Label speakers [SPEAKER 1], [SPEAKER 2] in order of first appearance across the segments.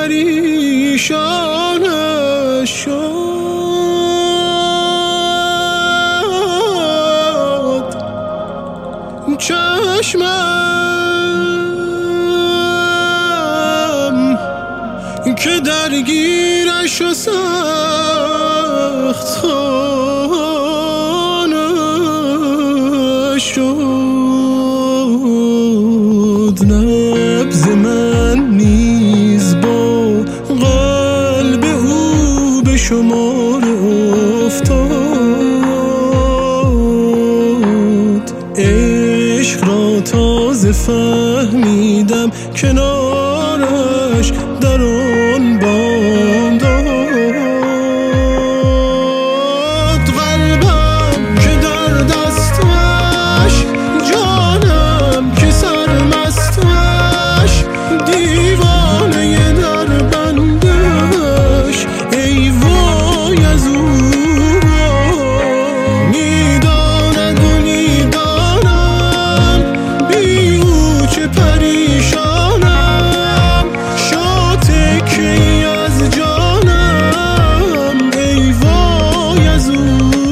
[SPEAKER 1] پریشانش شد. چشمم که درگیرش و سخت خانش شد. نبض من نیز با قلب او به شمار افتاد. عشق را تازه فهمیدم کنارش در آن بام داد. قلبم که در دستش، جانم که سرمستش، دیوانه در بندش ای وای از او. میداند و میدانم بی او چه پریشانم. شاتکی از جانم ای وای از او.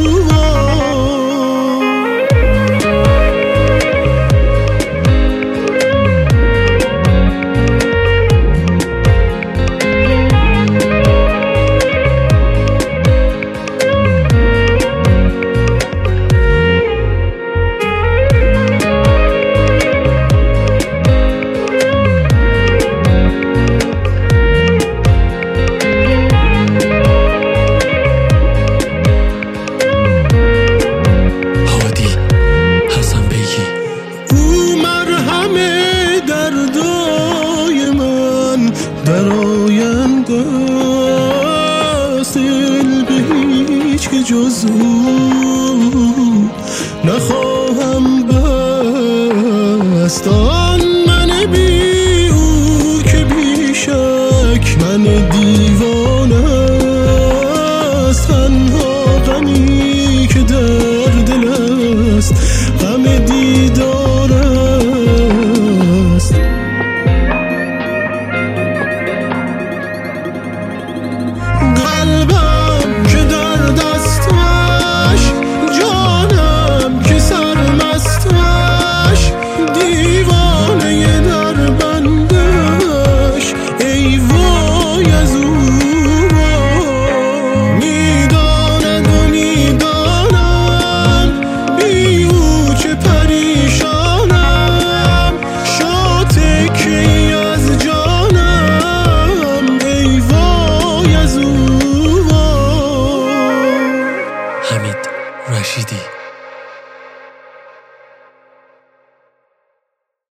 [SPEAKER 1] درآینده است دل به هیچ که جز او نخواهم بست. آن من بی او که بی شک من دیوانه است. تنها غمی که در دل است غم